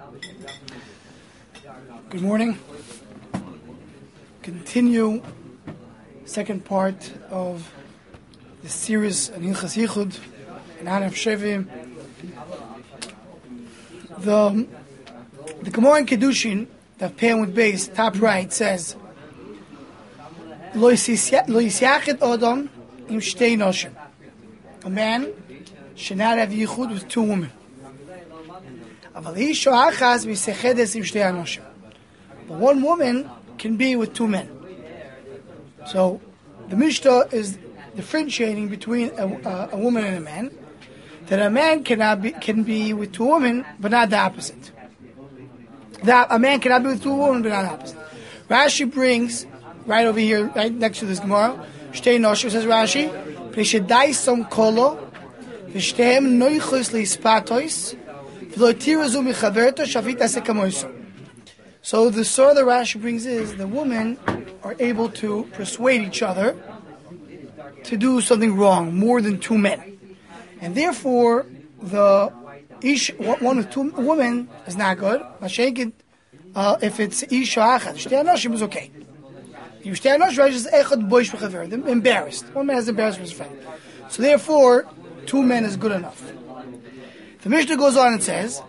Good morning. Continue second part of the series of Hilchas Yichud and Hanaf Shevim. The Gemara in Kedushin, the Pam with base, top right, says, Lo yisyachet Adam im shtei noshim. A man should not have yichud with two women. Aval isha achas v'sechedes im shtei anoshim. But one woman can be with two men. So the Mishnah is differentiating between a woman and a man. That a man can be with two women, but not the opposite. That a man cannot be with two women, but not the opposite. Rashi brings right over here, right next to this Gemara, Shtei Noshim, says Rashi, V'shedai kolo, v'shtehem noichos leispatois, v'lo tirazu michaverto shavit asekamoiso. So the story that Rashi brings is the women are able to persuade each other to do something wrong, more than two men. And therefore, one with two women is not good. If it's Isha Achad, Shtei Anoshim is okay. If Shtei Anoshim is Echad Boish B'Chaver, they're embarrassed. One man is embarrassed for his friend. So therefore, two men is good enough. The Mishnah goes on and says,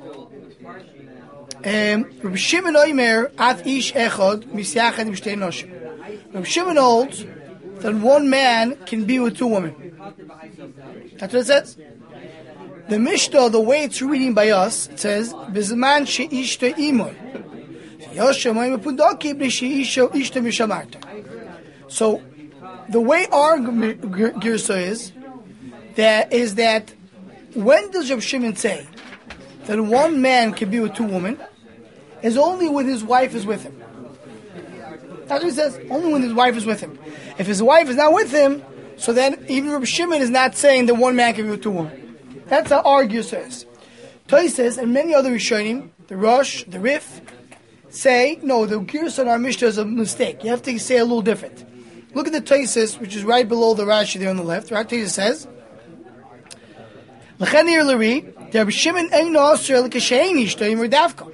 Rabbi Shimon Oimer At Ish Echad Misyachad Im Shtei Anoshim. Rabbi Shimon holds that one man can be with two women. That's what it says. The Mishnah, the way it's reading by us, it says, "B'zman she'ishta imoy, yoshamoy mepundoki b'she'isha ishta mishamarta." So, the way our girsa is that when does Reb Shimon say that one man can be with two women, is only when his wife is with him. That's what he says. Only when his wife is with him. If his wife is not with him, so then even Reb Shimon is not saying that one man can be with two women. That's how our Girsa is. Tosfos and many other Rishonim, the Rosh, the Rif, say, no, the Girsa in our Mishnah is a mistake. You have to say a little different. Look at the Tosfos, which is right below the Rashi there on the left. Right? Tosfos says, L'chenir l'ri, Reb Shimon eino osir l'kashein ishto imur davka.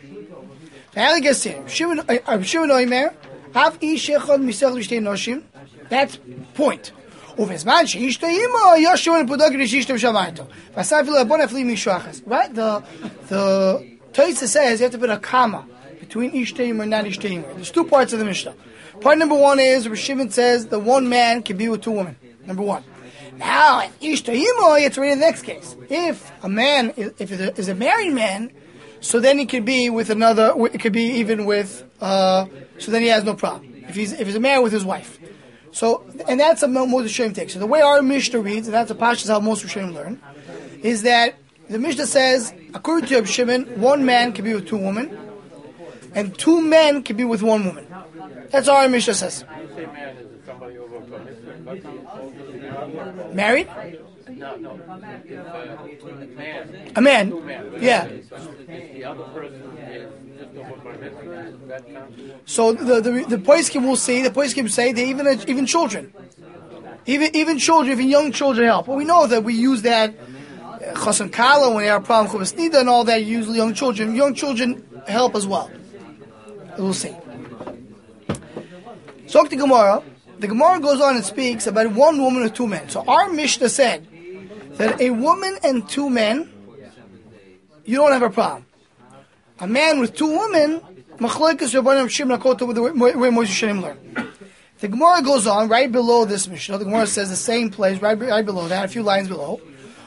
Shimon Oimer, Av ish echad misech l'shtei noshim. That's point. Right? The Tosfos says you have to put a comma between ishtayim and not ishtayim. There's two parts of the Mishnah. Part number one is Reb Shimon says the one man can be with two women. Number one. Now, ishtayim, it's already the next case. If a man, if it is a married man, so then he could be with another. It could be even with. So then he has no problem. If he's a man with his wife. So, and that's a most Rishonim take. So the way our Mishnah reads, and that's a pashas how most Rishonim learn, is that the Mishnah says, according to Reb Shimon, one man can be with two women, and two men can be with one woman. That's all our Mishnah says. Married? No. A man. Yeah. So the poskim will say, they even children, even children, even young children help. But we know that we use that Chassan Kala when they have a problem with Nida and all that. Usually young children help as well. We'll see. So the Gemara goes on and speaks about one woman or two men. So our Mishnah said that a woman and two men, you don't have a problem. A man with two women, Machlokes Rabbanim Shimon Akota, with the way Moshe Shemim learn. The Gemara goes on right below this Mishnah. The Gemara says the same place right below that, a few lines below.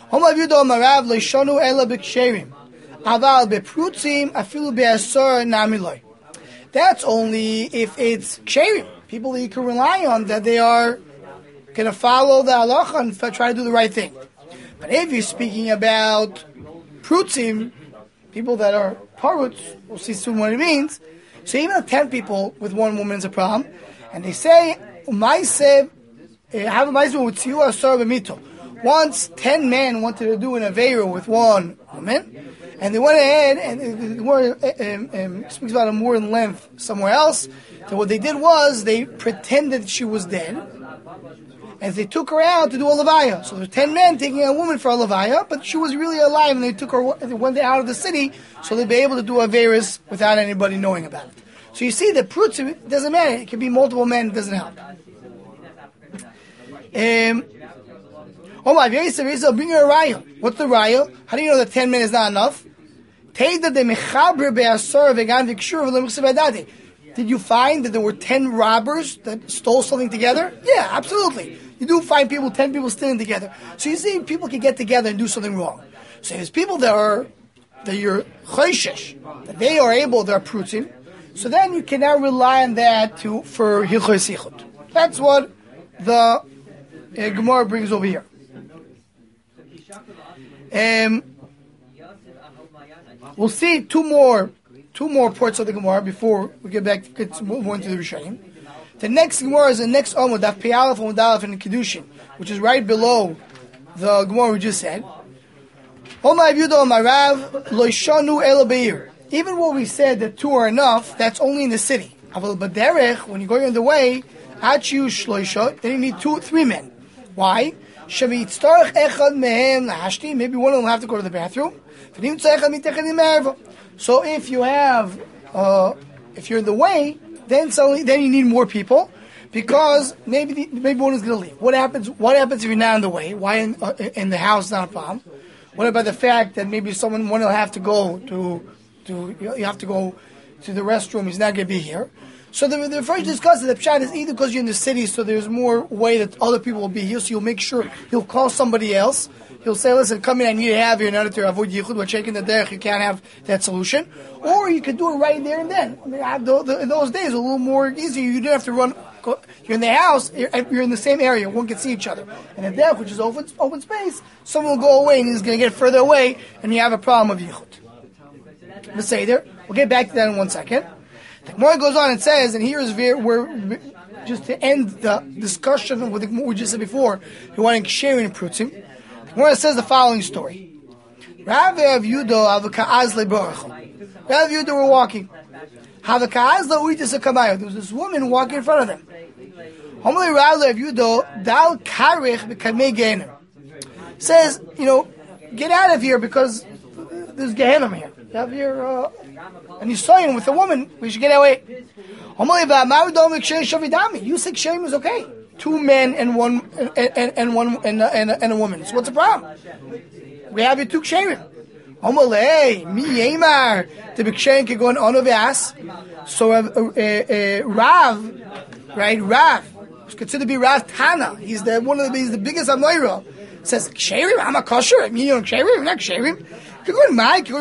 That's only if it's ksherim, people that you can rely on, that they are going to follow the halacha and try to do the right thing. But if you're speaking about prutzim, people that are paruts, we'll see soon what it means. So even 10 people with one woman is a problem. And they say, once 10 men wanted to do an Aveira with one woman, and they went ahead, and the word speaks about it more in length somewhere else. So what they did was, they pretended she was dead, and they took her out to do a levaya. So there were 10 men taking a woman for a levaya, but she was really alive, and they took her, they went out of the city, so they'd be able to do Averis without anybody knowing about it. So you see, the prutzim, it doesn't matter. It can be multiple men, it doesn't help. Oh my, bring her a raya. What's the raya? How do you know that 10 men is not enough? Did you find that there were 10 robbers that stole something together? Yeah, absolutely. You do find 10 people stealing together. So you see, people can get together and do something wrong. So there's people that you're choishesh, that they are able, they're prutzim. So then you can now rely on that for hilchos sichut. That's what the Gemara brings over here. We'll see two more parts of the Gemara before we get more into the Rishonim. The next Gemara is the next Amud, Daf Pei Aleph and Aleph in Kedushin, which is right below the Gemara we just said. Even when we said that 2 are enough, that's only in the city. But when you're going on the way, then you need 3 men. Why? Maybe one of them will have to go to the bathroom. So if you have, if you're in the way, then you need more people, because maybe one is going to leave. What happens if you're not in the way? Why in the house is not a problem? What about the fact that maybe one will have to go you have to go to the restroom? He's not going to be here. So the first discuss the pshat is either because you're in the city, so there's more way that other people will be here, so you'll make sure he'll call somebody else. He'll say, listen, come in, I need to have you in order to avoid yichud. We're checking the derech, you can't have that solution. Or you could do it right there and then. I mean, in those days, a little more easy. You don't have to run. You're in the house, you're in the same area, one can see each other. And the derech, which is open space, someone will go away and he's going to get further away, and you have a problem of yichud. Let's say there. We'll get back to that in 1 second. The Gemara goes on and says, and here is where just to end the discussion of what we just said before, we want to share in Prutzim. The Gemara says the following story. Rav Yudo were walking. There was this woman walking in front of them. Says, get out of here because there's Gehenna here. You have your, and he's saying with a woman, we should get away. You said shame is okay. 2 men and one and a woman. So what's the problem? We have your 2 ksherim. So Rav, right? Rav is considered to be Rav Tana. He's the biggest Amoira. Says ksherim, I'm a kosher. You know ksherim, not ksherim. These are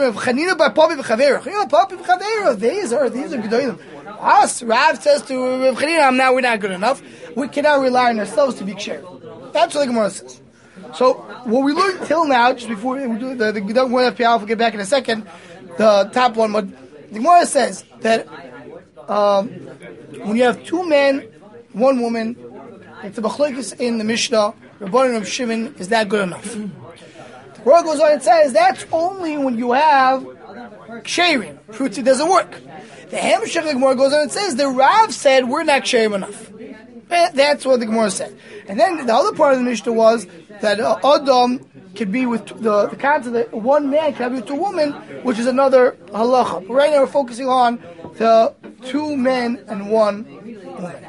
gedolim. Us, Rav says to Rav Chanina, now we're not good enough. We cannot rely on ourselves to be ksher. That's what the Gemara says. So what we learned till now, just before we do the Gemara we'll get back in a second. The top one, but the Gemara says that when you have 2 men, 1 woman, it's a machlokes in the Mishnah. Rabbanan and Rav Shimon, is that good enough? The Gemara goes on and says that's only when you have ksherim. Fruits, it doesn't work. The Hemshech of the Gemara goes on and says the Rav said we're not ksherim enough. That's what the Gemara said. And then the other part of the Mishnah was that Adam could be with the concept that 1 man can be with 2 women, which is another halacha. But right now we're focusing on the 2 men and 1 woman.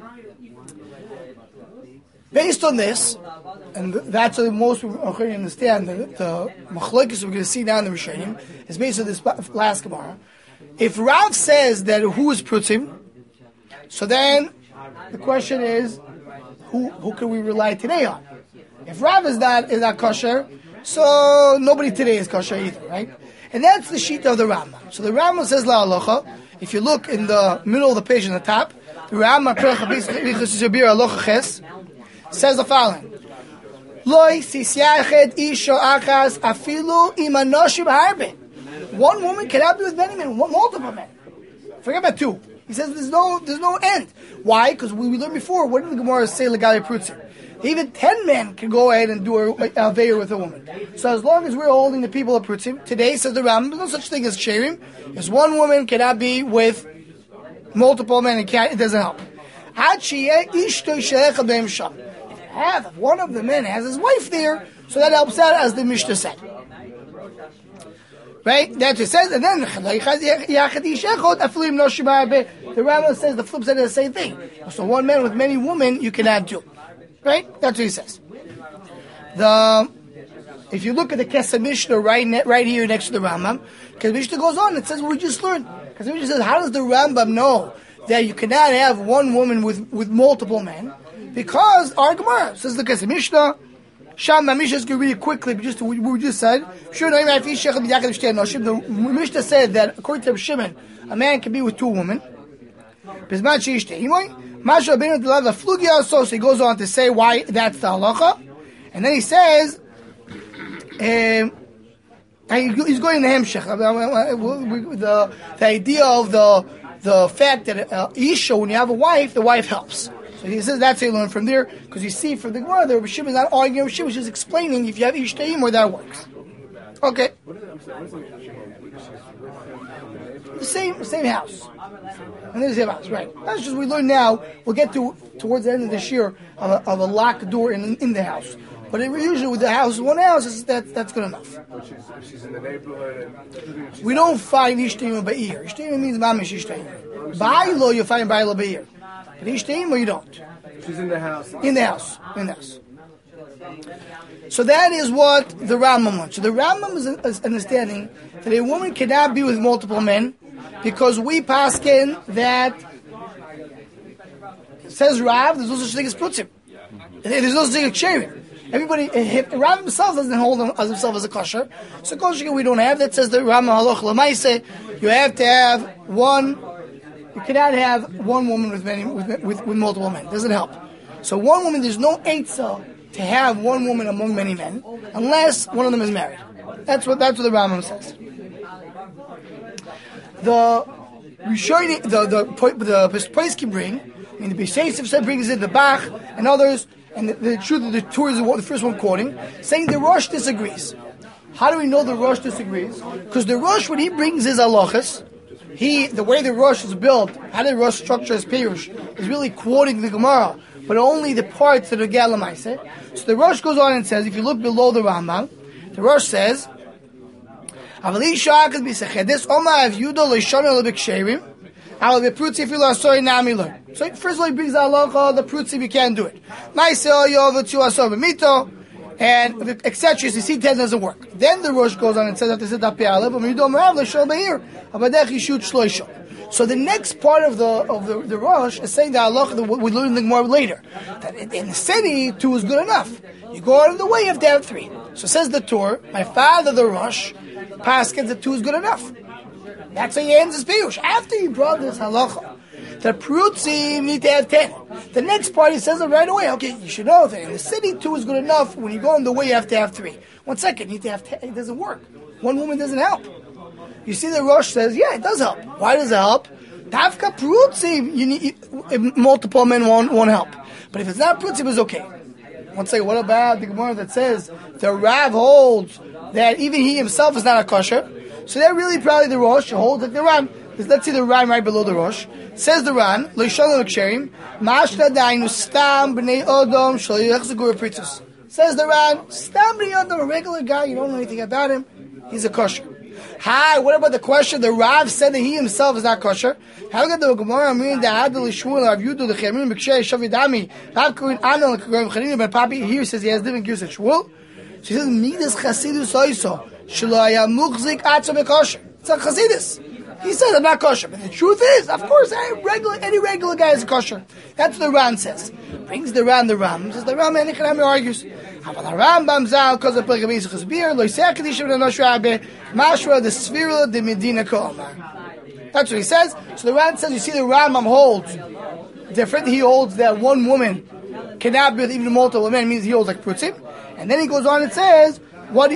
Based on this, and that's what most people understand, the machlokes we're going to see now in the Rishonim is based on this last Gemara. If Rav says that who is prutzim, so then the question is, who can we rely today on? If Rav is not kosher, so nobody today is kosher either, right? And that's the sheet of the Rambam. So the Rambam says la halacha. If you look in the middle of the page on the top, the Rambam says the following: Loi sisyachet isha achas afilu imanoshim harbe. 1 woman cannot be with many men, multiple men. Forget about 2. He says there's no end. Why? Because we learned before. What did the Gemara say? Legali prutzim. Even 10 men can go ahead and do a veir with a woman. So as long as we're holding the people of prutzim, today says the Rambam, there's no such thing as ksherim. Because 1 woman cannot be with multiple men. It doesn't help. It have. If one of the men has his wife there, so that helps out, as the Mishnah said. Right? That's what it says. And then, the Rambam says the flip side is the same thing. So one man with many women, you cannot do. Right? That's what he says. If you look at the Kesef Mishnah right here next to the Rambam, because Mishnah goes on, it says what we just learned. Because Mishnah says, how does the Rambam know that you cannot have one woman with multiple men? Because our Gemara says the Kesef Mishnah, Sham Mishnah is going to read it quickly, but just what we just said. The Mishnah said that according to Shimon, a man can be with two women. So he goes on to say why that's the halacha, and then he says, he's going to Hemshech. The idea of the fact that Isha, when you have a wife, the wife helps. So he says that's how you learn from there, because you see from the Gemara there, Shimon is not arguing, Shimon is just explaining if you have Ishtayim where that works. Okay. The same house. And there's the same house, right. That's just we learn now. We'll get towards the end of this year of a locked door in the house. But usually with the house, one house, that's good enough. She's in the neighborhood. We don't find Ishtayim Ba'ir. Ishtayim means Mamish Ishtayim. Ba'ilo, you find Ba'ilo Ba'ir. But Ishtayim, you don't. She's in the house. In the house. So that is what the Rambam wants. So the Rambam is understanding that a woman cannot be with multiple men, because we paskin that says Rav, there's no such thing as Prutzim. There's no such thing as Ksherim. Everybody, Rav himself doesn't hold himself as a kosher. So kosher we don't have. That says the Rambam Haloch L'maaseh. You have to have one. You cannot have one woman with multiple men. It doesn't help. So one woman, there's no eitzah to have one woman among many men, unless one of them is married. That's what the Rambam says. The Poskim bring, the B'Seisif brings in the Bach and others, and the truth of the Torah is the first one quoting, saying the Rosh disagrees. How do we know the Rosh disagrees? Because the Rosh, when he brings his halachas, the way the Rosh is built, how the Rosh structure his Perush, is really quoting the Gemara, but only the parts that are Galamaise. So the Rosh goes on and says, if you look below the Rambam, the Rosh says, so first of all, he brings the halacha, the prutzi, we can't do it. And etc. You see, 10 doesn't work. Then the Rosh goes on and says, so the next part of the Rosh is saying the halacha that we learn in the Gemara later, that in the city 2 is good enough. You go out of the way, you have to have 3. So says the Torah, my father the Rosh paskins that 2 is good enough. That's how he ends his Pirush. After he brought this halacha, the Prutzim need to have 10. The next part he says it right away. Okay, you should know that in the city 2 is good enough. When you go on the way, you have to have 3. 1 second, you need to have 10. It doesn't work. One woman doesn't help. You see the Rosh says, yeah, it does help. Why does it help? Tavka Prutzim, you need multiple men won't help. But if it's not Prutzim, it's okay. 1 second, what about the Gemara that says the Rav holds that even he himself is not a kosher? So that really probably the Rosh holds like the Ran. Let's see the Ran right below the Rosh. Says the Ran, L'Shalom L'Ksherim, Mashna Dainu Stam B'nei Odom Shaloyach Zagur Pritzos. Says the Ran, Stam B'nei Odom, a regular guy, you don't know anything about him, he's a kosher. Hi, what about the question? The Rav said that he himself is not kosher. How about the Gemara? Meaning the Adel Shmuel, Rav Yudu, the Chemim, B'Kshay, Shavidami, Rav Kurin Anon, Kagam Chanim, but Papi here says he has different gears at Shmuel. She says, Midas Chasidus Oiso, Shaloya Muchzik Atzah B'Kosher. It's a Chasidus. He says, I'm not kosher. But the truth is, of course, any regular guy is kosher. That's what the Ran says. Brings the Ran. Says the Ran, and Echanami argues. Rambam Zal, because of Plegam Yisachas Beer, Loiseh Kadishim Nanosh Rabbe, Mashra, the Sphira, the Medina Ko'omar. That's what he says. So the Ran says, you see the Rambam holds different. He holds that one woman cannot be with even multiple men. It means he holds like Prutzim. And then he goes on and says, what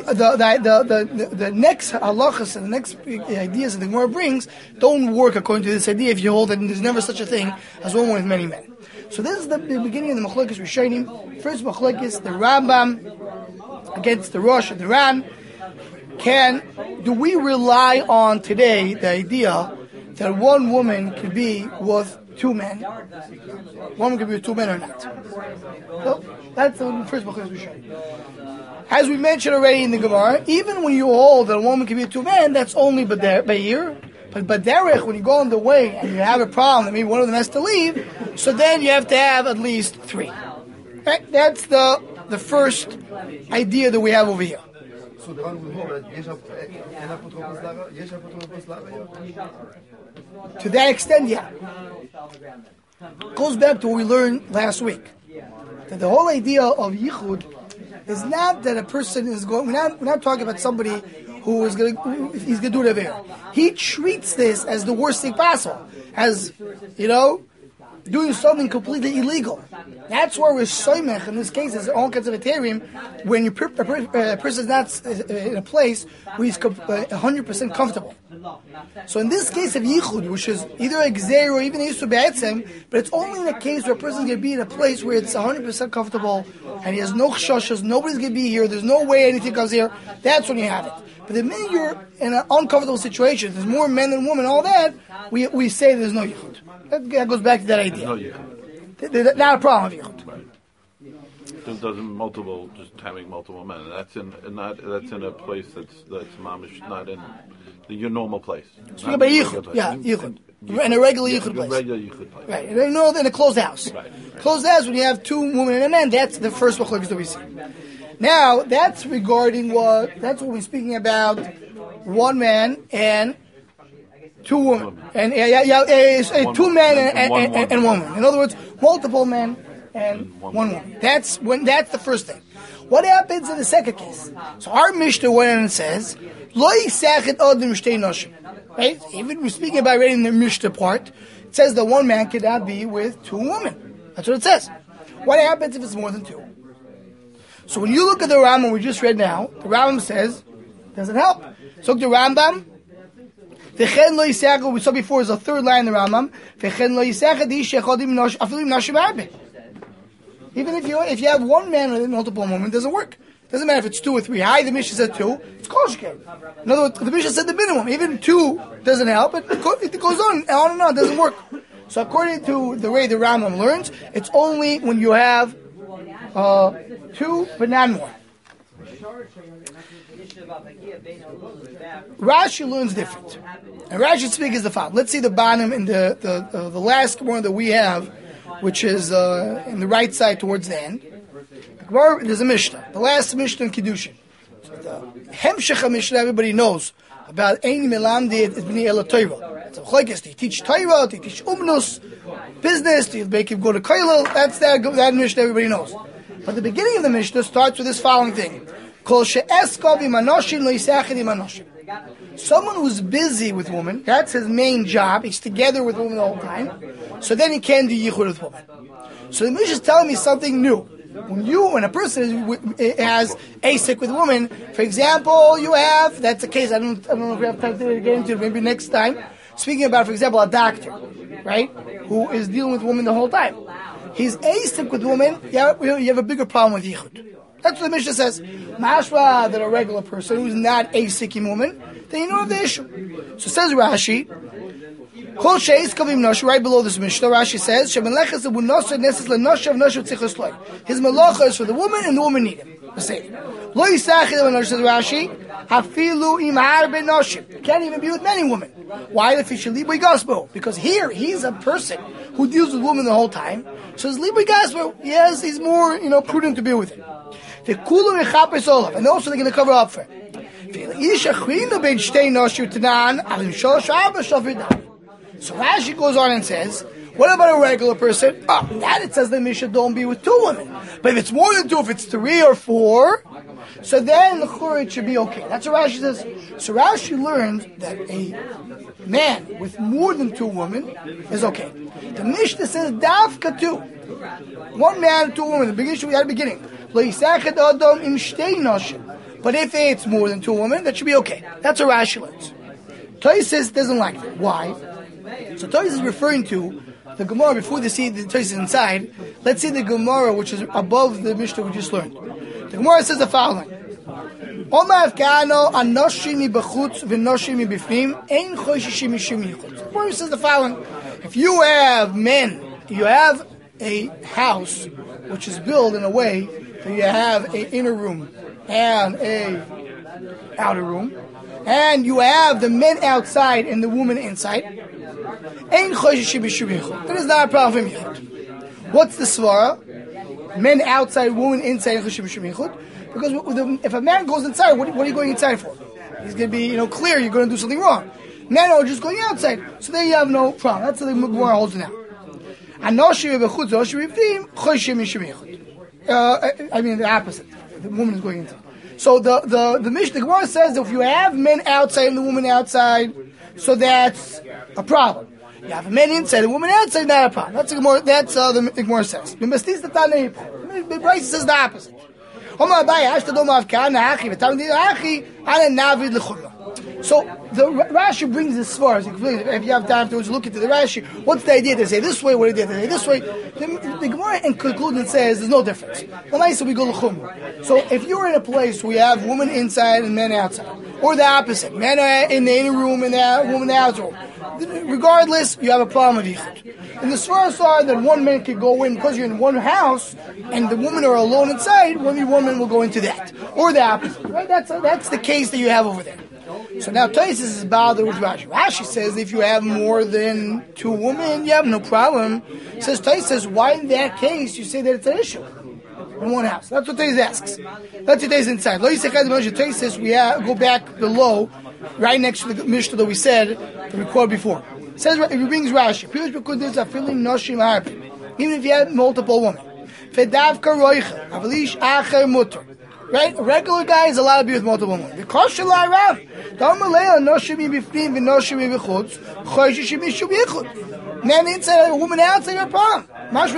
the next halachas and the next ideas that the Gemara brings don't work according to this idea if you hold that there's never such a thing as one with many men. So this is the beginning of the Machlokes Rishonim. First Machlokes, the Rambam against the Rosh and the Ran. Do we rely on today the idea that one woman could be with two men, one woman can be with two men or not. So that's the first book we showed. As we mentioned already in the Gemara, even when you hold that a woman can be with two men, that's only Ba'ir. But Baderech, when you go on the way and you have a problem that maybe one of them has to leave, so then you have to have at least three. Right? That's the first idea that we have over here. So the one to that extent, yeah. Goes back to what we learned last week. That the whole idea of Yichud is not that a person is going, we're not talking about somebody who is going to, he's going to do it over. He treats this as the worst thing possible. As, doing something completely illegal. That's where we're soymech, in this case, is all kinds of ethereum, when a person is not in a place where he's 100% comfortable. So in this case of yichud, which is either a gzeir or even a yisur be'etzem, but it's only in a case where a person is going to be in a place where it's 100% comfortable, and he has no chashas, nobody's going to be here, there's no way anything comes here, that's when you have it. But the minute you're in an uncomfortable situation, there's more men than women, all that, we say there's no yichud. That goes back to that idea. There's not a problem with yichud. Right. Just having multiple men. That's in a place that's mamish, not in your normal place. Speaking about yichud, yichud. In a regular yichud place. Right. In a closed house. Right. Closed house, when you have two women and a man, that's the first machlokes that we see. Now, that's regarding that's what we're speaking about, one man and two women. And two men and one woman. In other words, multiple men and one woman. That's the first thing. What happens in the second case? So our Mishnah went in and says, Lo yisachet odem shtei noshim. Right? Even we're speaking about reading the Mishnah part, it says that one man cannot be with two women. That's what it says. What happens if it's more than two? So when you look at the Rambam we just read now, the Rambam says, doesn't help. So the Rambam, V'chen lo yisachet, we saw before, is the third line in the Rambam, V'chen lo yisachet ish echodim afilim nashim arbe. Even if you have one man with multiple women, it doesn't work. It doesn't matter if it's two or three. The Mishnah said two, it's koshke. In other words, the Mishnah said the minimum. Even two doesn't help, it goes on and on, it doesn't work. So according to the way the Rambam learns, it's only when you have two, but not more. Rashi learns different. And Rashi's speak is the following. Let's see the bottom in the last one that we have, which is in the right side towards the end. There's a Mishnah. The last Mishnah in Kiddushin. So the Hemshech Mishnah everybody knows about Ein Melamdi Bnei Ela Torah. It's a chokes. They teach Torah, they teach Umnus, business, they make him go to Kollel. That's that Mishnah everybody knows. But the beginning of the Mishnah starts with this following thing. Kol she'eska v'manoshim lo yisachet v'manoshim. Someone who's busy with women, that's his main job. He's together with women the whole time. So then he can do yichud with women. So the Mishnah is telling me something new. When a person has asik with women, for example, that's the case. I don't know if we have time to get into it. Maybe next time. Speaking about, for example, a doctor, right, who is dealing with women the whole time. He's asik with women. You have a bigger problem with yichud. That's what the Mishnah says. Mashra that a regular person who's not asik in woman, then you know the issue. So says Rashi. Right below this Mishnah, Rashi says, his malacha is for the woman and the woman need him. The same. Says Rashi, can't even be with many women. Why? Because here, he's a person who deals with women the whole time. So his libui gospel, yes, he's more, prudent to be with him. And also they're going to cover up for him. So Rashi goes on and says, what about a regular person? That it says the Mishnah don't be with two women. But if it's more than two, if it's three or four, so then the chura it should be okay. That's what Rashi says. So Rashi learns that a man with more than two women is okay. The Mishnah says dafka two. One man and two women. The beginning should be at the beginning. But if it's more than two women, that should be okay. That's what Rashi learns. Tosfos doesn't like it. Why? So Tosfos is referring to the Gemara before they see the Tosfos inside. Let's see the Gemara which is above the Mishnah we just learned. The Gemara says the following: Omar Kano Anoshimi Bechutz V'Noshimi Bifnim Ein Choshishim Mishum Yichud. Where says the following: if you have men, you have a house which is built in a way that you have an inner room and a outer room, and you have the men outside and the woman inside. Ein Choshishim Mishum Yichud. That is not a problem for Yichud. What's the svara? Men outside, women inside. Choshishim Mishum Yichud. Because if a man goes inside, what are you going inside for? He's going to be, clear you're going to do something wrong. Men are just going outside, so there you have no problem. That's the Gemara holds now. I mean the opposite. The woman is going inside. So the Gemara says that if you have men outside and the woman outside, so that's a problem. You have a man inside, a woman outside, not a problem. That's the Gemara. That's the Gemara says. The Bryce says the opposite. So the Rashi brings this far. If you have time to look into the Rashi, what's the idea? They say this way, what they say this way. The Gemara in conclusion says there's no difference. So we go l'chumra. So if you're in a place where you have women inside and men outside, or the opposite, men are in the inner room and the women in the outer room, regardless, you have a problem with yichud. And the svaras are that one man can go in because you're in one house and the women are alone inside. One woman will go into that, or the opposite. Right? That's the case that you have over there. So now Taisus is bothered with Rashi. Rashi says if you have more than two women, you have no problem. Says Taisus, why in that case you say that it's an issue in one house? That's what Taisus asks. That's what Taisus inside. Taisus, we go back below, right next to the Mishnah that we said, that we quoted before. It says, it brings Rashi. Even if you have multiple women. Right? A regular guy is allowed to be with multiple women. The kosher la'arav. Man inside, a woman outside, your problem. What's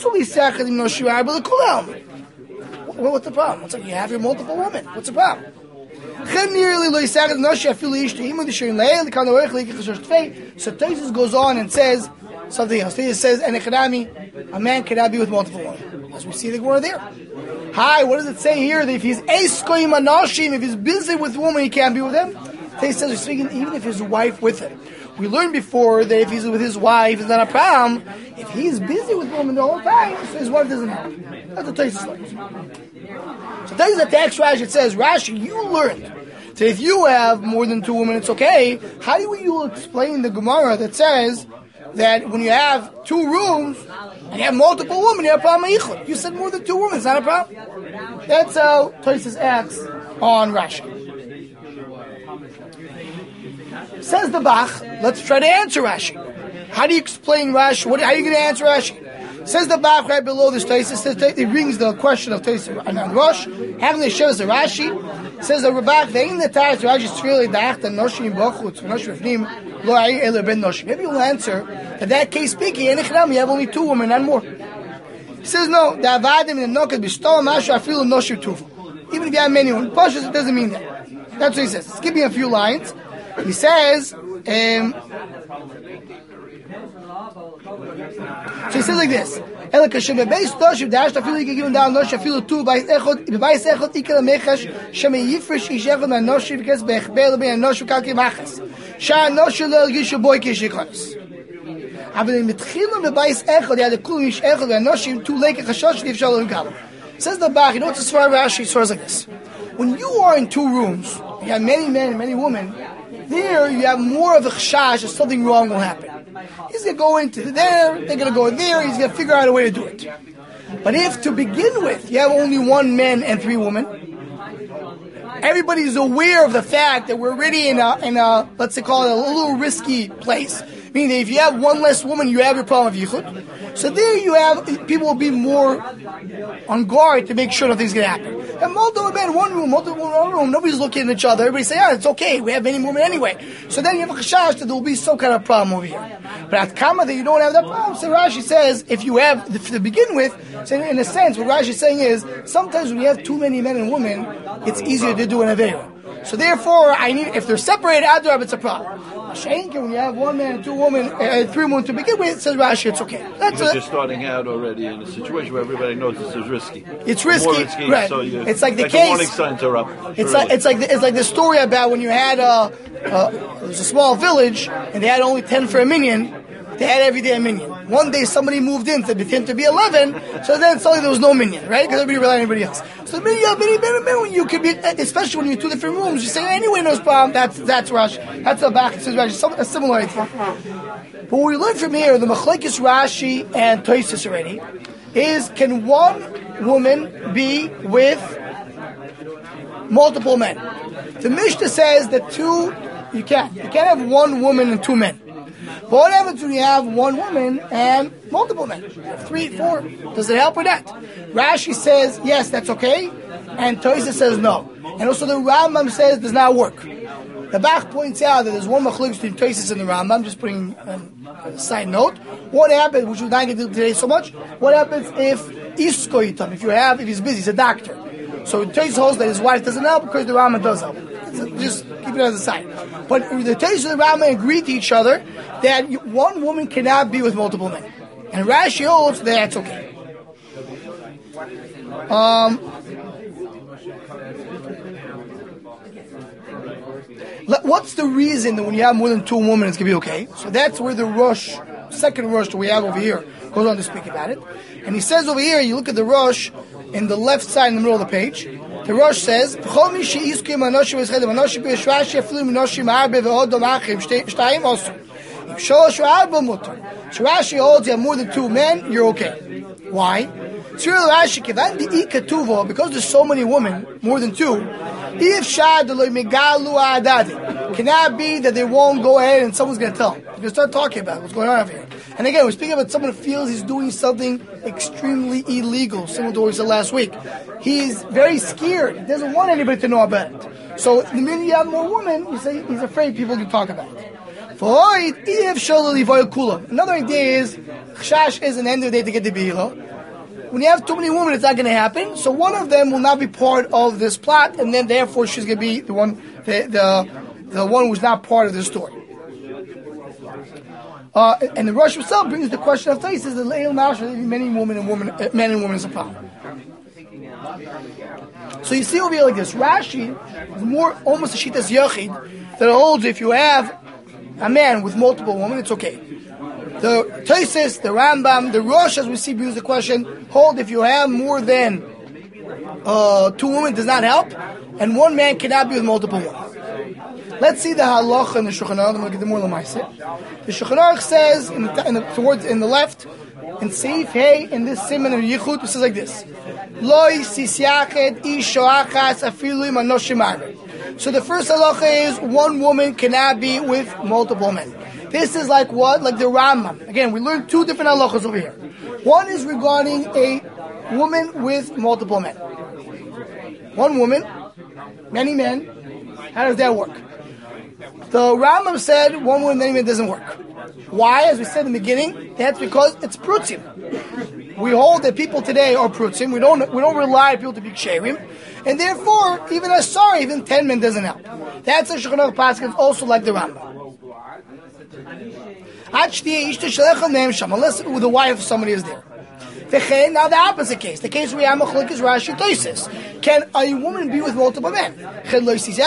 the problem? It's like you have your multiple women. What's the problem? So Taisus goes on and says something else. Taisus says, a man cannot be with multiple women. As we see the Gemara there. Hi, what does it say here? That if he's eiskoim anashim, if he's busy with women, he can't be with them? Taisus says, we're speaking even if his wife with him. We learned before that if he's with his wife, it's not a problem. If he's busy with women the whole time, so his wife doesn't have. That's what Taisus learns. So Taisus attacks Rashi. It says, Rashi, you learned that if you have more than two women, it's okay. How do you explain the Gemara that says that when you have two rooms and you have multiple women, you have a problem with yichud? You said more than two women, it's not a problem. That's how Taisus acts on Rashi. Says the Bach, let's try to answer Rashi. How do you explain Rashi? How are you going to answer Rashi? Says the Bach right below this Taisus, he brings the question of Taisus and Rosh, having the shows the Rashi. Says the Bach, maybe you'll answer that case speaking, you have only two women, not more. He says no, even if you have many women, it doesn't mean that. That's what he says. Skipping a few lines. He says, so he says like this. Says the Bach, you know what's as far as Rashi swears like this. When you are in two rooms, you have many men and many women, there you have more of a chashash that something wrong will happen. He's going to go into there, they're going to go in there, he's going to figure out a way to do it. But if to begin with, you have only one man and three women, everybody's aware of the fact that we're already in a let's say call it a little risky place. Meaning that if you have one less woman, you have your problem of yichud. So there you have, people will be more on guard to make sure nothing's going to happen. And multiple men, one room, multiple women, one room, nobody's looking at each other. Everybody say, it's okay, we have many women anyway. So then you have a chashash that there will be some kind of problem over here. But at Kama that you don't have that problem, so Rashi says, if you have, to begin with, so in a sense, what Rashi is saying is, sometimes when you have too many men and women, it's easier to do an Aveira. So therefore, if they're separated, Adrab, it's a problem. Shenkin, when you have one man and two women, three women to begin with, says Rashi, it's okay. That's because you're starting out already in a situation where everybody knows this is risky. It's risky, more risky, right? So it's like the case. The warning signs are up. It's like the story about when you had it was a small village and they had only 10 for a minyan. They had every day a minyan. One day somebody moved in to pretend to be 11, so then suddenly there was no minyan, right? Because everybody relied on anybody else. So many, you could be, especially when you're in two different rooms, you say, anyway, no problem, that's Rashi. That's the back, it says Rashi, a similar idea. But what we learn from here, the Machlekes Rashi and Tosfos already, is can one woman be with multiple men? The Mishnah says that you can't have one woman and two men. But what happens when you have one woman and multiple men? 3, 4. Does it help with that? Rashi says, yes, that's okay. And Tosfos says no. And also the Rambam says it does not work. The Bach points out that there's one machlokes between Tosfos and the Rambam. I'm just putting a side note. What happens, which we're not going to do today so much, what happens if he's busy, he's a doctor. So Tosfos holds that his wife doesn't help because the Rambam does help. Just keep it as a side. But the Tosfos and the Rambam agree to each other that one woman cannot be with multiple men. And Rashi holds that that's okay. What's the reason that when you have more than two women it's going to be okay? So that's where the second Rosh that we have over here goes on to speak about it. And he says over here, you look at the Rosh in the left side in the middle of the page, the Rosh says, if Rashi holds you have more than two men, you're okay. Why? Because there's so many women, more than two, cannot be that they won't go ahead and someone's going to tell them. You're going to start talking about what's going on over here. And again, we're speaking about someone who feels he's doing something extremely illegal, similar to what we said last week. He's very scared. He doesn't want anybody to know about it. So the minute you have more women, you say he's afraid people can talk about it. Another idea is, Chash is an end of the day to get the Behila. When you have too many women, it's not going to happen. So one of them will not be part of this plot, and then therefore she's going to be the one who's not part of this story. And the Rosh himself brings the question of Tosfos, the Leil Mash, men and women is a problem. So you see over here like this. Rashi is more almost a Shitas Yachid that holds if you have a man with multiple women, it's okay. The Tosfos, the Rambam, the Rosh, as we see, brings the question, hold if you have more than two women, does not help, and one man cannot be with multiple women. Let's see the halacha in the Shulchan Aruch. I'm going to get the more l'maaseh. The Shulchan Aruch says in the left, in Seif Hey, in this Siman of Yichud, it says like this: Lo yisisyached isha achas afilu im anoshim arbe. So the first halacha is one woman cannot be with multiple men. This is like what? Like the Rambam. Again, we learned two different halachas over here. One is regarding a woman with multiple men. One woman, many men. How does that work? The Rambam said one woman, many men doesn't work. Why? As we said in the beginning, that's because it's prutzim. We hold that people today are prutzim. We don't rely on people to be ksherim. And therefore, even 10 men doesn't help. That's a Shulchan Aruch Paskin, also like the Rambam. Unless the wife of somebody is there. Now the opposite case, the case where we have machlokes Rashi Tosfos. Can a woman be with multiple men? A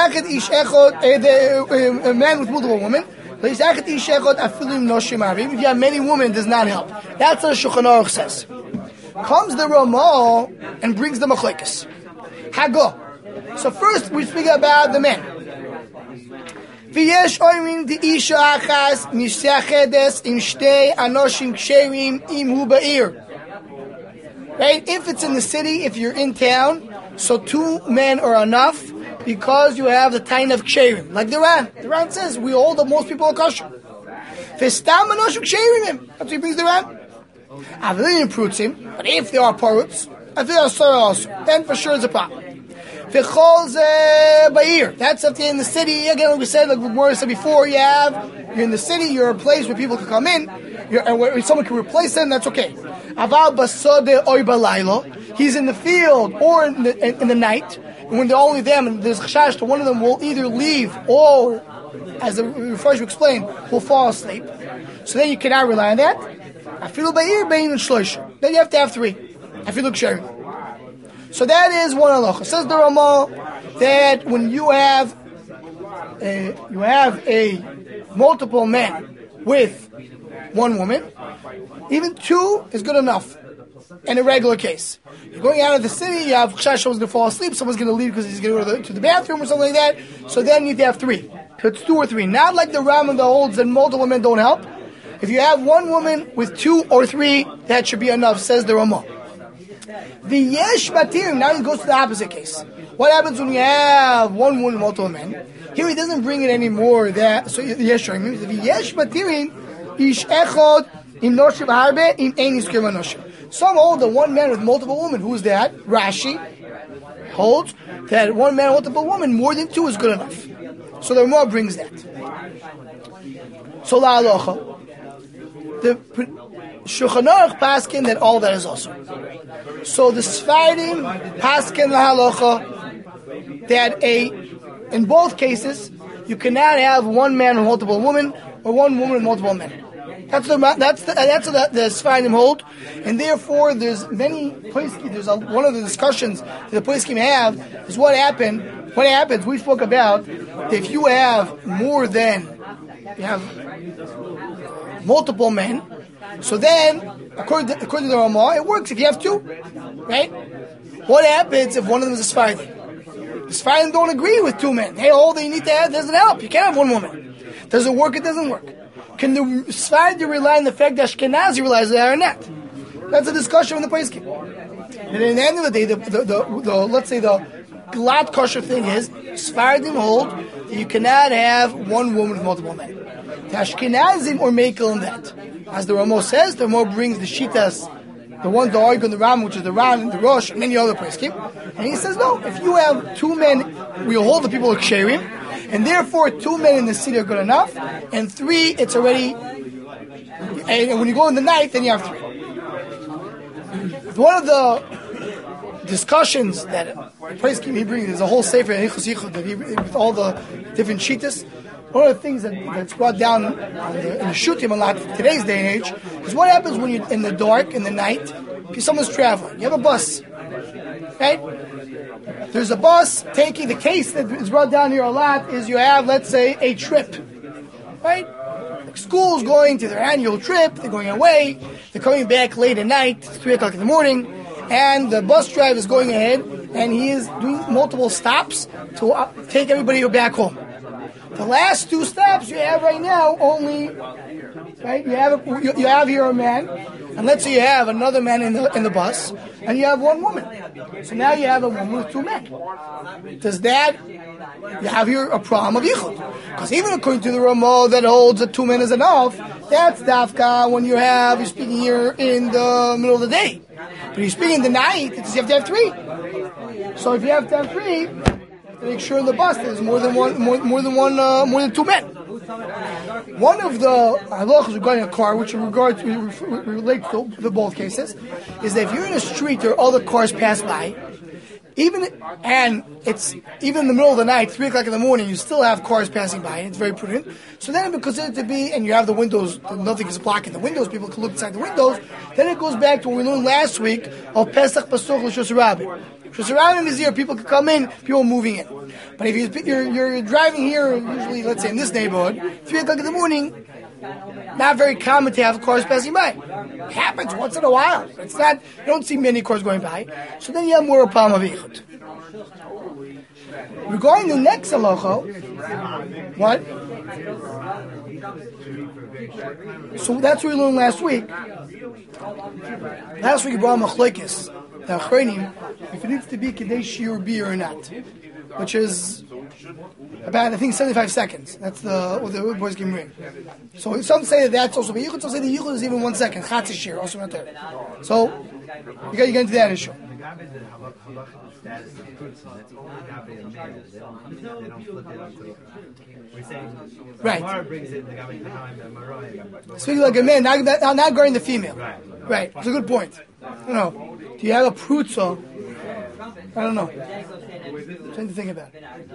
man with multiple women. If you have many women, it does not help. That's what Shulchan Aruch says. Comes the Ramah and brings the machlokes. Hago. So first we speak about the men. V'yesh oimim d'isha achas misyachedes im shtei anoshim ksherim im hu ba'ir. Right? If it's in the city, if you're in town, so two men are enough because you have the tain of ksherim. Like the Ran. The Ran says we hold that most people are kosher. V'stam anoshim ksherim. That's what he brings the Ran. Avlin prutzim, but if there are paruts, if there are sorrow also, then for sure it's a problem. That's up there in the city. Again, like we said, like Morris said before, you're in the city, you're a place where people can come in, and where someone can replace them, that's okay. He's in the field or in the night, and when they're only them, and there's chashash, one of them will either leave or as the Refresh explained, will fall asleep. So then you cannot rely on that. Afilu ba'ir bein and shloisha. Then you have to have 3. Afilu ksherim. So that is one halacha. Says the Ramah that when you have a multiple men with one woman, even 2 is good enough in a regular case. You're going out of the city, you have chash someone's going to fall asleep, someone's going to leave because he's going to go to the bathroom or something like that. So then you need to have 3. So it's 2 or 3. Not like the Rambam that holds that multiple men don't help. If you have one woman with 2 or 3, that should be enough, says the Ramah. The yesh batir, now he goes to the opposite case. What happens when you have one woman, multiple men? Here he doesn't bring it anymore. That so yesh means the yesh batirin ish echod im noshiv harbe im ein iskir noshiv. Some hold that one man with multiple women. Who's that? Rashi holds that one man with multiple women, more than 2 is good enough. So the Ramah brings that. So la alocha, the Shulchan Aruch paskin that all that is also. So the Sfardim paskin la halacha that in both cases you cannot have one man with multiple women or one woman with multiple men. That's what the Sfardim hold, and therefore there's many poskim. There's one of the discussions that the poskim have is what happens. We spoke about that if you have multiple men. So then, according to the Ramah, it works if you have 2, right? What happens if one of them is a Sephardi? The Sephardim don't agree with 2 men. Hey, all that you need to have doesn't help. You can't have one woman. Does it work? It doesn't work. Can the Sephardi rely on the fact that Ashkenazi relies on that or not? That's a discussion in the Poskim. And at the end of the day, the let's say the glad kosher thing is Sephardim hold that you cannot have one woman with multiple men. The Ashkenazim or Mekel in that. As the Ramah says, the Ramah brings the Shitas, the one the Oig and the Ram, which is the Ram and the Rosh, and many other poskim. And he says, no, if you have 2 men, we hold the people of Ksherim, and therefore 2 men in the city are good enough, and 3, it's already, and when you go in the night, then you have 3. One of the discussions that the poskim he brings, there's a whole sefer with all the different Shitas. One of the things that's brought down in the Shutim a lot in today's day and age is what happens when you're in the dark, in the night, if someone's traveling. You have a bus, right? There's a bus taking, the case that is brought down here a lot is you have, let's say, a trip, right? Like school's going to their annual trip, they're going away, they're coming back late at night, it's 3 o'clock in the morning, and the bus driver is going ahead, and he is doing multiple stops to take everybody back home. The last 2 stops you have right now only, right? You have here a man, and let's say you have another man in the bus, and you have one woman. So now you have a woman with 2 men. Does that you have here a problem of yichud? Because even according to the Ramah that holds that 2 men is enough, that's dafka when you're speaking here in the middle of the day. But you're speaking in the night, you have to have 3. So if you have to have 3. Make sure in the bus there's more than 2 men. One of the halachas regarding a car, which relates to the both cases, is that if you're in a street there are other cars pass by, even in the middle of the night, 3 o'clock in the morning, you still have cars passing by, and it's very prudent. So then it becomes considered to be, and you have the windows, nothing is blocking the windows, people can look inside the windows. Then it goes back to what we learned last week of Pesach Pasuch L'Shus Rabbi. So surrounding is here, people can come in, people moving in. But if you're driving here, usually, let's say in this neighborhood, 3 o'clock in the morning, not very common to have cars passing by. It happens once in a while. It's not, you don't see many cars going by. So then you have more a problem of yichud. Regarding the next halacha, what? So that's what we learned last week. Last week we brought machlokes, the achronim, if it needs to be Kadesh Shiur Beer or not, which is about, I think, 75 seconds. That's what the boys can bring. So some say that's also Yichud, some say the Yichud is even 1 second. Chatzis Shir, also not there. So you get into that issue. Right. Speaking like a man, not guarding the female. Right. It's a good point. I don't know. Do you have a prutza? I don't know. Something to think about.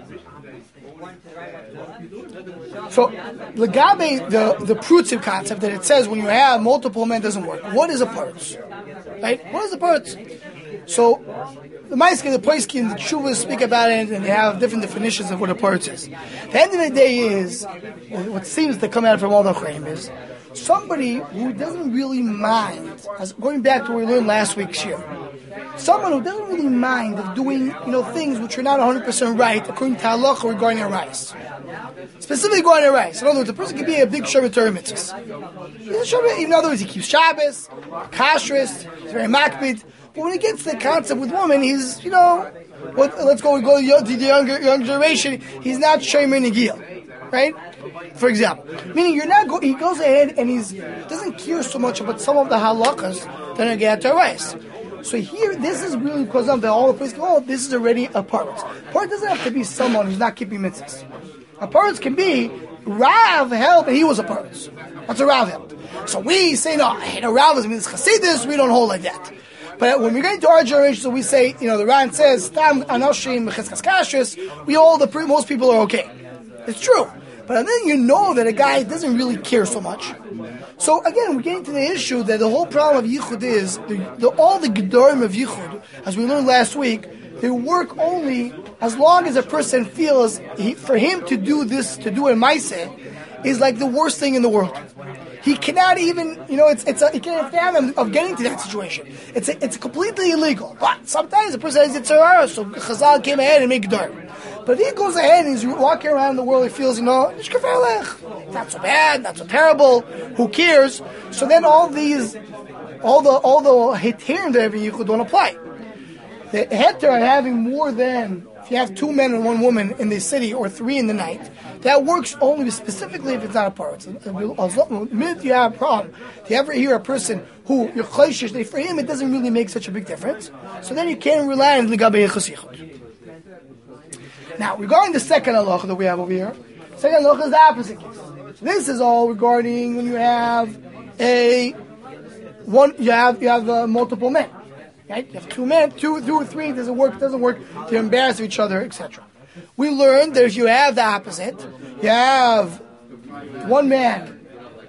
So, Legabe, the Prutzim concept that it says when you have multiple men doesn't work. What is a parts? Right? What is a parts? So, the Maiske, the Poisky, and the Tshuva speak about it, and they have different definitions of what a parts is. The end of the day is, what seems to come out from all the Chaim is, somebody who doesn't really mind, as going back to what we learned last week's year, someone who doesn't really mind of doing, things which are not 100% right according to halacha regarding a rice. Specifically regarding a rice. In other words, a person can be a big Shabbat Torah mitzvahs. In other words, he keeps Shabbos, kashrus, he's very makbid. But when he gets to the concept with women, he's, we go to the younger generation, he's not Shomer Negiyah, right? For example, meaning he goes ahead and he doesn't care so much about some of the halachas that are get to rice. So here, this is really because of all the places. Oh, this is already a part. Part doesn't have to be someone who's not keeping mitzvahs. A part can be Rav held, and he was a part. That's a Rav held. So we say no. Rav is Chassidus. We don't hold like that. But when we get into our generation, so we say, the Ran says, "Stam anoshim cheskas kashrus." We all most people are okay. It's true. But then that a guy doesn't really care so much. So again, we get into the issue that the whole problem of Yichud is, all the Gedorim of Yichud, as we learned last week, they work only as long as a person feels, for him to do this, to do a Maaseh, is like the worst thing in the world. He cannot even, he can't fathom of getting to that situation. It's completely illegal. But sometimes a person has a tzarah, so Chazal came ahead and made Gedorim. But if he goes ahead and he's walking around the world, he feels, it's not so bad, not so terrible, who cares? So then all the heterim that every yichud don't apply. The heter having more than, if you have 2 men and 1 woman in the city, or 3 in the night, that works only specifically if it's not a part. The minute you have a problem, if you ever hear a person who, you're chayshish, for him it doesn't really make such a big difference, so then you can't rely on the Gabe Yichus Yichud. Now, regarding the second halacha that we have over here, second halacha is the opposite case. So this is all regarding when you have multiple men. Right? You have 2 men, 2 or 3, doesn't work, they embarrass each other, etc. We learned that if you have the opposite, you have 1 man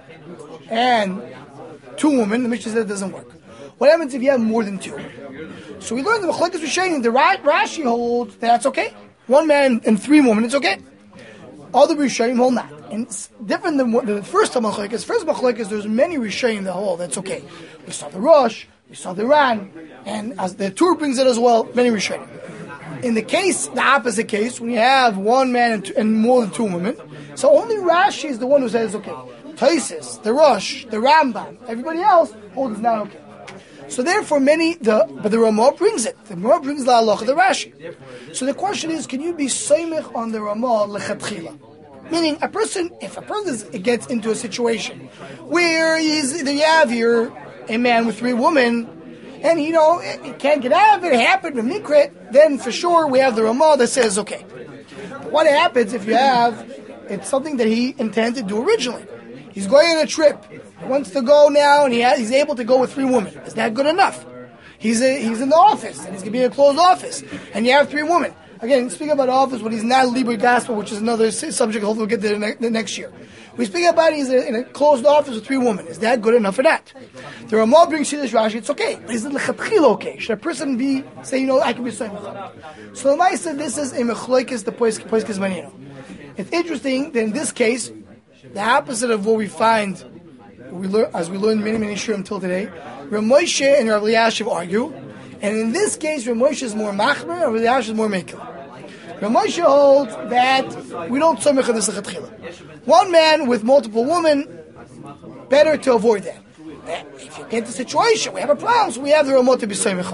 and 2 women, the Mishnah says it doesn't work. What happens if you have more than 2? So we learned the Machlokes Rishonim, the Rashi holds that's okay. 1 man and 3 women, it's okay. Other Rishonim hold not. And it's different than the first Machlokes. First Machlokes, there's many Rishonim that hold that's okay. We saw the Rosh, we saw the Ran, and as the Tur brings it as well, many Rishonim. In the case, the opposite case, when you have 1 man and more than 2 women, so only Rashi is the one who says it's okay. Taisis, the Rosh, the Rambam, everybody else holds it's not okay. So therefore, but the Ramah brings it. The Ramah brings the halacha, the Rashi. So the question is, can you be soymech on the Ramah lechatchila? Meaning, if a person gets into a situation where you have here a man with 3 women, and he can't get out of it, it happened to Mikret, then for sure we have the Ramah that says okay. But what happens if it's something that he intended to do originally? He's going on a trip. He wants to go now, and he's able to go with 3 women. Is that good enough? He's in the office, and he's going to be in a closed office, and you have 3 women. Again, speaking about office when he's not Liber Gospel, which is another subject. Hopefully, we'll get there the next year. We speak about he's in a closed office with 3 women. Is that good enough for that? The Ramah brings Shidduch Rashi. It's okay, but is it lechatchila okay? Should a person say, I can be so? So the Ma'aseh, this is a Machlokes the Poiskes Manino. It's interesting that in this case, the opposite of what we find, as we learned many shurim until today, Rav Moshe and Rav Eliashiv argue, and in this case, Rav Moshe is more machmer, Rav Eliashiv is more mekel. Rav Moshe holds that we don't tzomech on this lechatchila. 1 man with multiple women, better to avoid that. If you get the situation, we have a problem, so we have the Ramah to be tzomech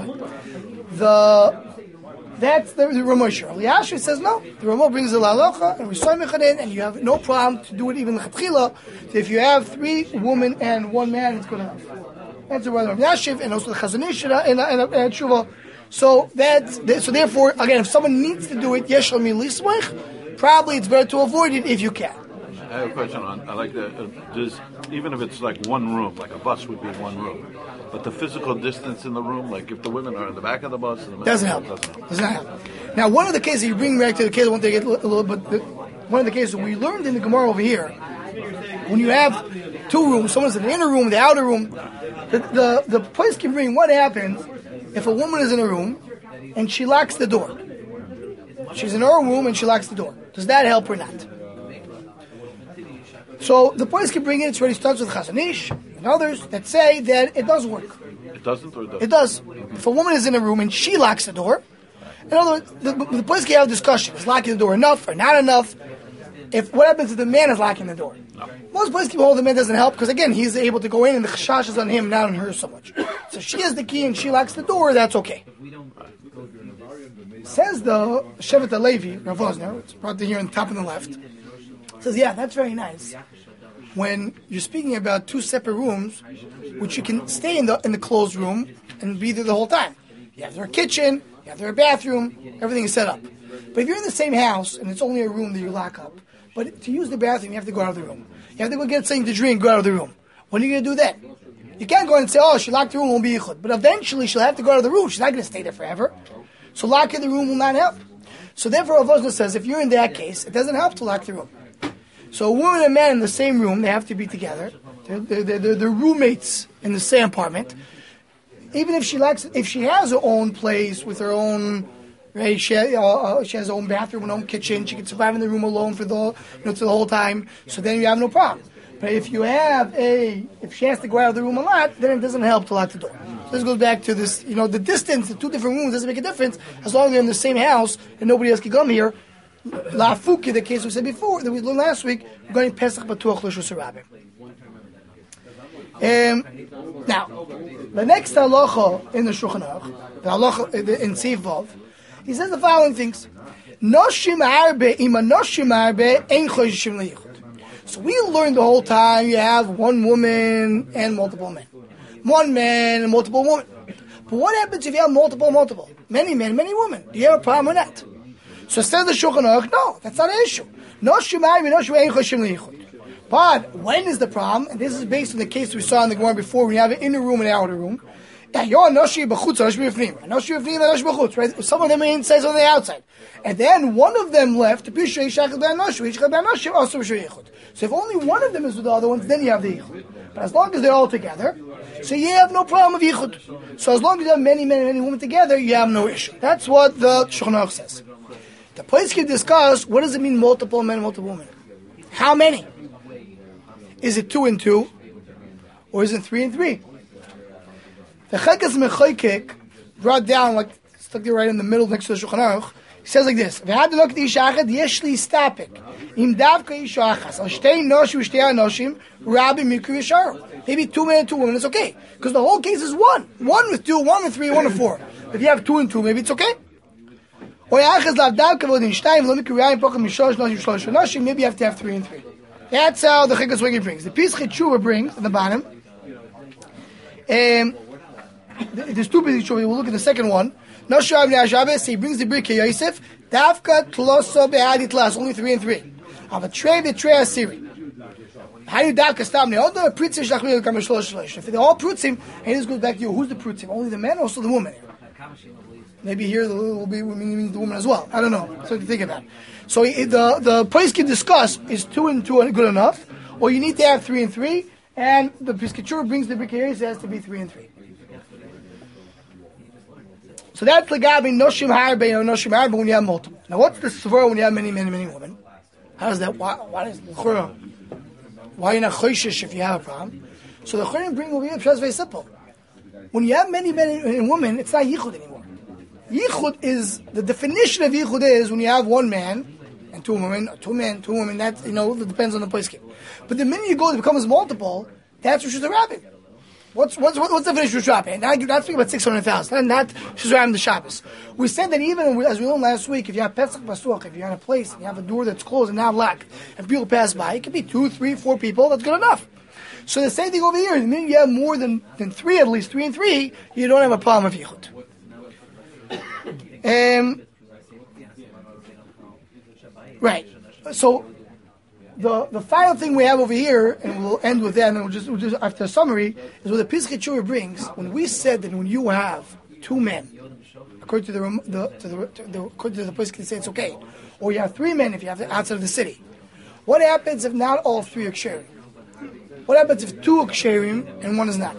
on. That's the Ramosha. Eliashiv says no. The Ramah brings the halacha and we tzomech on it, and you have no problem to do it even lechatchila. If you have 3 women and 1 man, it's good enough. That's the brother of Eliashiv, and also the Chazon Ish and Tshuva. So therefore, again, if someone needs to do it, yesh al mi lismach, probably it's better to avoid it if you can. I have a question on. I like that. Does even if it's like one room, like a bus would be one room, but the physical distance in the room, like if the women are in the back of the bus, and the men Doesn't help. Does not help. Now, one of the cases you bring back to the case, I want to get a little bit. One of the cases we learned in the Gemara over here, when you have two rooms, someone's in the inner room, the outer room, the place can bring. What happens if a woman is in a room and she locks the door? She's in her room and she locks the door. Does that help or not? So the place can bring in. It's already starts with Chazon Ish and others that say that it does work. It doesn't, or it does? It does. If a woman is in a room and she locks the door, in other words, the place can have a discussion. Is locking the door enough or not enough? If what happens if the man is locking the door? No. Most places keep hold the man doesn't help because again he's able to go in and the chashash is on him, not on her so much. So she has the key and she locks the door. That's okay. Says the Shevet HaLevi, Rav Osner, it's brought here on the top on the left. Says, yeah, that's very nice. When you're speaking about two separate rooms, which you can stay in the closed room and be there the whole time. You have their kitchen, you have their bathroom, everything is set up. But if you're in the same house and it's only a room that you lock up, but to use the bathroom you have to go out of the room. You have to go get something to drink, go out of the room. When are you going to do that? You can't go and say, oh, she locked the room, won't be yichud. But eventually she'll have to go out of the room. She's not going to stay there forever. So locking the room will not help. So therefore, Rav Osner says, if you're in that case, it doesn't help to lock the room. So a woman and a man in the same room, they have to be together. They're roommates in the same apartment. Even if she has her own place with her own, right? She has her own bathroom, her own kitchen. She can survive in the room alone for the whole time. So then you have no problem. But if she has to go out of the room a lot, then it doesn't help to lock the door. So this goes back to this, the distance, the two different rooms doesn't make a difference as long as they're in the same house and nobody else can come here. La Fuki, the case we said before, that we learned last week, regarding Pesach Batuach L'Shus Rabim. Now, the next halacha in the Shulchan Aruch, the halacha in Seif Vav, he says the following things: Noshim harbe ima noshim harbe ein choshim leichud. So we learned the whole time you have one woman and multiple men, one man and multiple women. But what happens if you have multiple, many men, many women? Do you have a problem with that? So says the Shulchan Aruch, no, that's not an issue. Noshim harbe noshim ein choshim leichud. But when is the problem? And this is based on the case we saw in the Gemara before. When you have an inner room and an outer room. Right? Some of them are inside, some of them are outside. And then one of them left. So if only one of them is with the other ones, then you have the yichud. But as long as they're all together, so you have no problem with yichud. So as long as you have many women together, you have no issue. That's what the Shulchan Aruch says. The place can discuss, what does it mean multiple men, multiple women? How many? Is it 2 and 2? Or is it 3 and 3? The Chekas Mechoykek brought down, like, stuck there right in the middle next to the Shulchan Aruch. He says like this: maybe 2 men and 2 women, it's okay. Because the whole case is one. 1 with 2, 1 with 3, 1 with 4. If you have 2 and 2, maybe it's okay. Maybe you have to have 3 and 3. That's how the Chekas Wegi brings. The Pischei Tshuva brings, at the bottom, there's 2 Pischei Tshuva. We'll look at the second one. So he brings the Birkei Yosef, Davka Tloso Be'adi Tlas, only 3 and 3. Avatrei V'trei Asiri. How do you Davka stop me? All the Prutzim Shlachmi L'kam Shlosh Shlosh. If they're all Prutzim, and this goes back to you, who's the Prutzim? Only the man or also the woman? Maybe here will be means the woman as well. I don't know. Something to think about. So the place can discuss, is 2 and 2 good enough, or you need to have 3 and 3, and the Pischei Tshuva brings the Birkei Yosef, has to be 3 and 3. So that's Legabi Noshim Harbe or Noshim Harbe when you have multiple. Now what's the Svara when you have many women? How does that, why is the Chura? Why are you not Choishish if you have a problem? So the Churim bring over here, it's very simple. When you have many men and women, it's not Yichud anymore. Yichud is, the definition of Yichud is when you have 1 man and 2 women, or 2 men, 2 women, that, it depends on the place. But the minute you go, it becomes multiple, that's Rosh Hashanah. What's the definition of Rosh Hashanah? Not speaking about 600,000, not Shizrayim the Shabbos. We said that even, as we learned last week, if you have Pesach Basuach, if you're in a place and you have a door that's closed and not locked, and people pass by, it could be 2, 3, 4 people, that's good enough. So the same thing over here, the minute you have more than 3, at least 3 and 3, you don't have a problem with Yichud. Right. So, the final thing we have over here, and we'll end with that, and we'll just after a summary, is what the Pesach Tshuva brings. When we said that when you have two men, according to according to the Pesach, they say it's okay, or you have three men if you have outside of the city. What happens if not all three are ksherim? What happens if two are ksherim and one is not?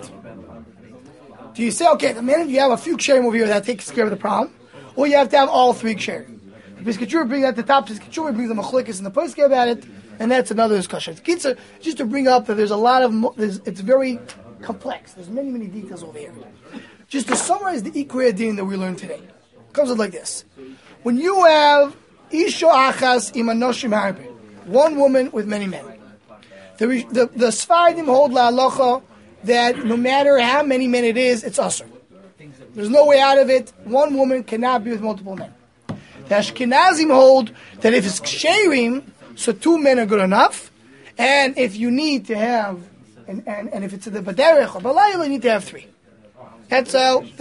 Do you say, okay, the minute you have a few ksherim over here, that takes care of the problem, or you have to have all three ksherim? The Pesach Tshuva brings at the top. Pesach Tshuva brings the machlokes and the Pesach about it, and that's another discussion. It's just to bring up that there's a lot of it's very complex. There's many details over here. Just to summarize the Ikrei Adin that we learned today, it comes out like this: when you have isha achas im anoshim harbe, one woman with many men, the Sfardim hold la'alocha that no matter how many men it is, it's usher. There's no way out of it. One woman cannot be with multiple men. The Ashkenazim hold that if it's ksherim, so two men are good enough, and if you need to have, and if it's the baderech or balayla, you need to have three. That's what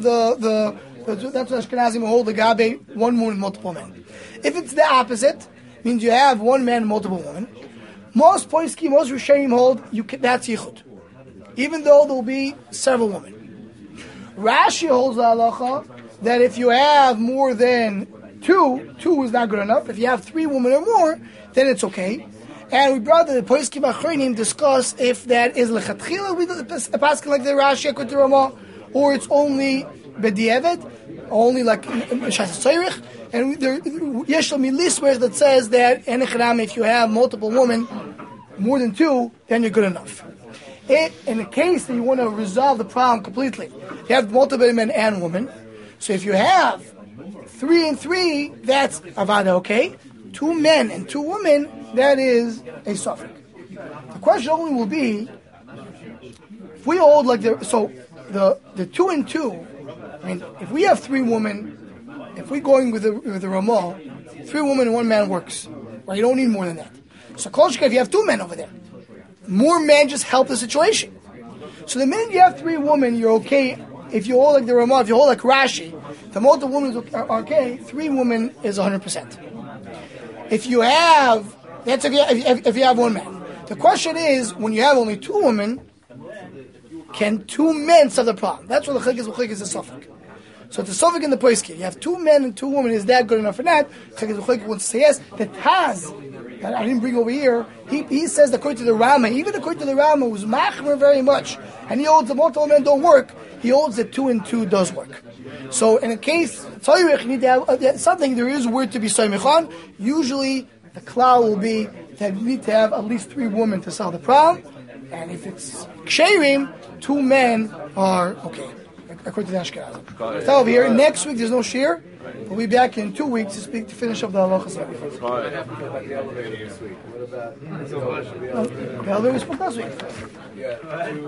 Ashkenazim hold the gabe, one woman, multiple men. If it's the opposite, means you have one man, multiple women. Most poskim, most rishonim hold that's yichud, even though there will be several women. Rashi holds the halacha that if you have more than two is not good enough. If you have three women or more, then it's okay. And we brought the poskim achronim discuss if that is lechatchila, we paskin like the Rashi according to Ramah, or it's only b'di'evet, only like shas tzorich. And there yesh miliswech that says that if you have multiple women, more than two, then you're good enough. In the case that you want to resolve the problem completely, you have multiple men and women. So if you have 3 and 3, that's avada okay. 2 men and 2 women, that is a suffix. The question only will be, if we hold like the 2 and 2. I mean, if we have 3 women, if we're going with the Ramah, 3 women and 1 man works. Right? You don't need more than that. So Kol Sheka, if you have 2 men over there, more men just help the situation. So the minute you have 3 women, you're okay. If you hold like the Ramah, if you hold like Rashi, the multiple women are okay. 3 women is 100%. If you have, that's if you have 1 man. The question is, when you have only 2 women, can 2 men solve the problem? That's what the chilek is a suffix. So it's a suffix in the poskim. You have 2 men and 2 women. Is that good enough or not? Chilek wants to say yes. The Taz that I didn't bring over here, he says that according to the Rama, even according to the Rama, who's machmer very much, and he holds the multiple men don't work, he holds that 2 and 2 does work. So in a case, tzorich, you need to have something, there is a word to be soymech on. Usually, the klal will be that you need to have at least 3 women to solve the problem, and if it's ksherim, 2 men are okay, according to the Ashkenazim. So over here, next week there's no shir. We'll be back in 2 weeks to finish up the halachas. The elevator this week. What about the elevator we spoke last week. Yeah.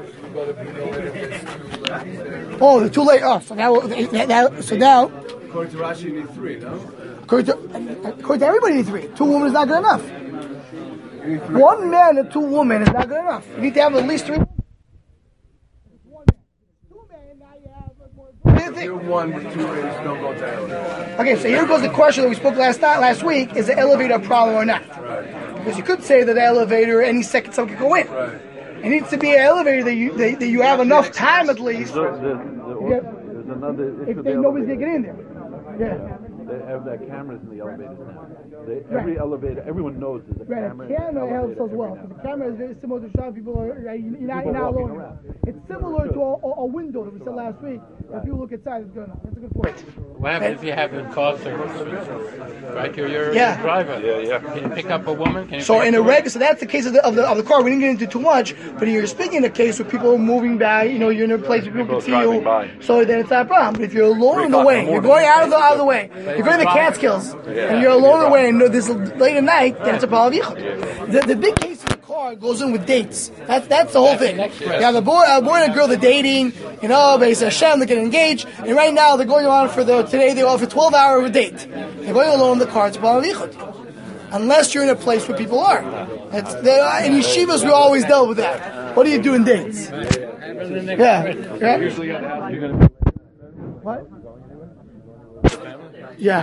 Oh, the 2 late. Oh, so now. According to Rashi, you need 3, no? According to everybody, you need 3. 2 women is not good enough. 1 man and 2 women is not good enough. You need to have at least 3. You're 1 with 2 ladies, don't go to elevator. Okay, so here goes the question that we spoke last week: is the elevator a problem or not? Right. Because you could say that the elevator, any second someone can go in. Right. It needs to be an elevator that you have enough time at least. There's another issue. If nobody's gonna get in there. Yeah. They have their cameras in the elevators now. Every elevator, everyone knows there's a camera. Right, a camera helps as well. So the camera is very similar to shop. People are you're not alone. It's similar to a window that we said last week. If you look inside, it's good enough. That's a good point. What happens if you have a car service? Right, you're a driver. Yeah. Can you pick up a woman? So in a regular, so that's the case of the car. We didn't get into too much, but you're speaking in a case where people are moving by. You're in a place where people can see you. By. So then it's not a problem. But if you're alone on the way, you're going out of the way. You're going to the Catskills, and you're alone on the way, and this is late at night. Then it's a problem of yichud. The big case of the car goes in with dates. That's the whole thing. You have a boy and a girl, they're dating. Beis Hashem, they're getting engaged, and right now they're going on today they offer 12-hour date. They're going alone in the car. It's a problem of yichud. Unless you're in a place where people are. In yeshivas, we always dealt with that. What do you do in dates? Yeah. What? Yeah.